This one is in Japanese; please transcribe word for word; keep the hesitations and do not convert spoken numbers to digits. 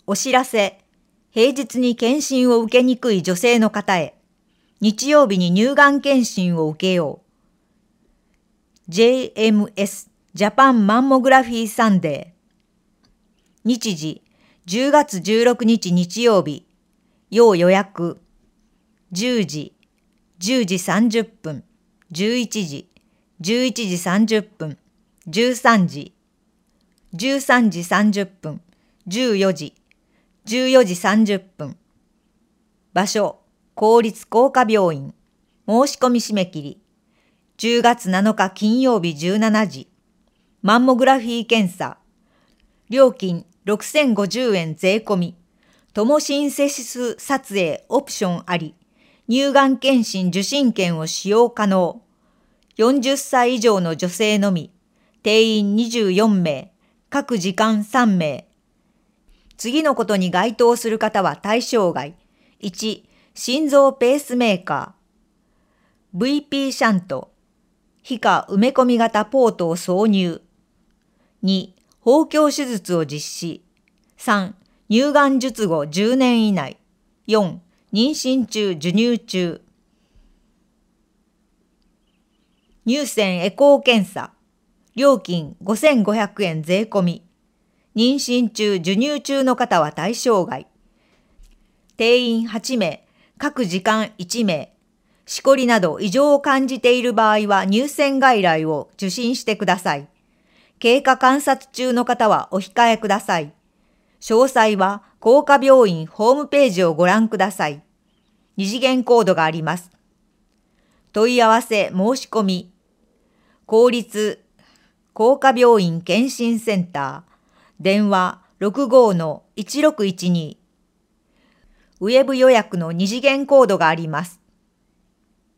お知らせ。平日に検診を受けにくい女性の方へ。日曜日に乳がん検診を受けよう。ジェイエムエス ジャパンマンモグラフィーサンデー。日時じゅうがつじゅうろくにち日曜日。要予約。じゅうじ、じゅうじさんじゅっぷん、じゅういちじ、じゅういちじさんじゅっぷん、じゅうさんじ、じゅうさんじさんじゅっぷん、じゅうよじ、じゅうよじさんじゅっぷん。場所、公立工科病院。申し込み締め切り。じゅうがつなのか金曜日じゅうしちじ。マンモグラフィー検査。料金ろくせんごじゅうえん税込み。トモシンセシス撮影オプションあり。乳がん検診受診券を使用可能。よんじゅっさい以上の女性のみ。定員にじゅうよんめい。各時間さんめい。次のことに該当する方は対象外。いち、心臓ペースメーカー。ブイピー シャント。皮下埋め込み型ポートを挿入。に、包協手術を実施。さん、乳がん術後じゅうねん以内。よん、妊娠中、授乳中。乳腺エコー検査。料金ごせんごひゃくえん税込み。妊娠中、授乳中の方は対象外。定員はちめい、各時間いちめい。しこりなど異常を感じている場合は乳腺外来を受診してください。経過観察中の方はお控えください。詳細は工科病院ホームページをご覧ください。二次元コードがあります。問い合わせ申し込み。公立工科病院検診センター。電話 ろくごのいちろくいちに。ウェブ予約の二次元コードがあります。